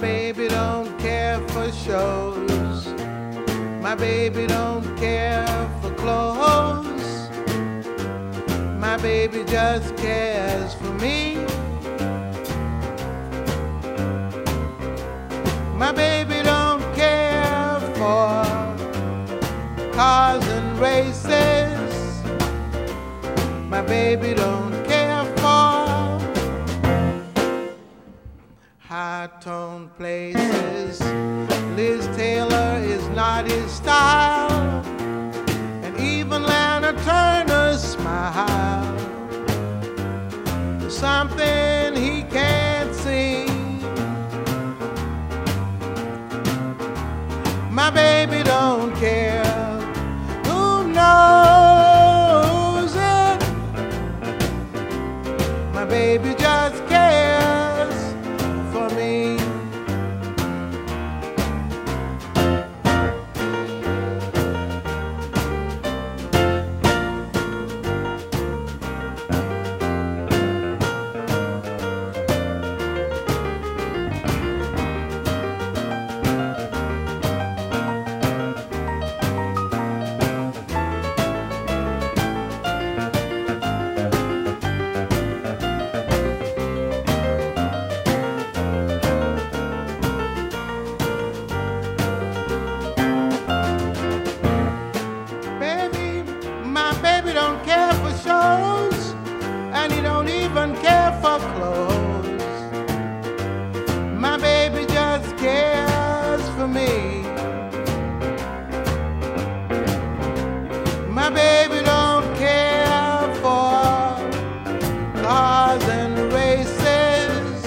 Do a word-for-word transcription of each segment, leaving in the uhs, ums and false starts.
baby don't care for shows. My baby don't care for clothes. My baby just cares for me. My baby don't care for cars and races. My baby don't care for high-tone places. Liz Taylor is not his style, and even Lana Turner's smile is something he can't see. My baby don't care who knows it. My baby just cares for me. Baby don't care for shows, and he don't even care for clothes. My baby just cares for me. My baby don't care for cars and races.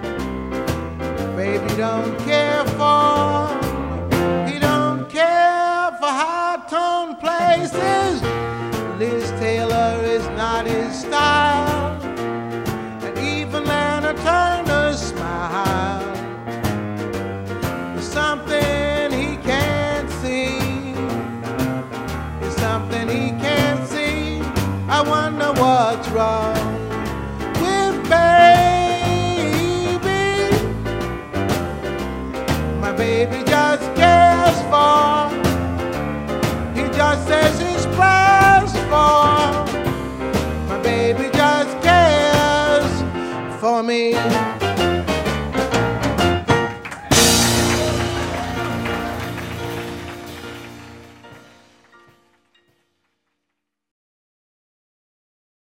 Baby don't care for, he don't care for high-tone places. Liz Taylor is not his style, and even Lana Turner's smile is something he can't see. It's something he can't see. I wonder what's wrong with baby. My baby just cares for, he just says his prayers for. My baby just cares for me.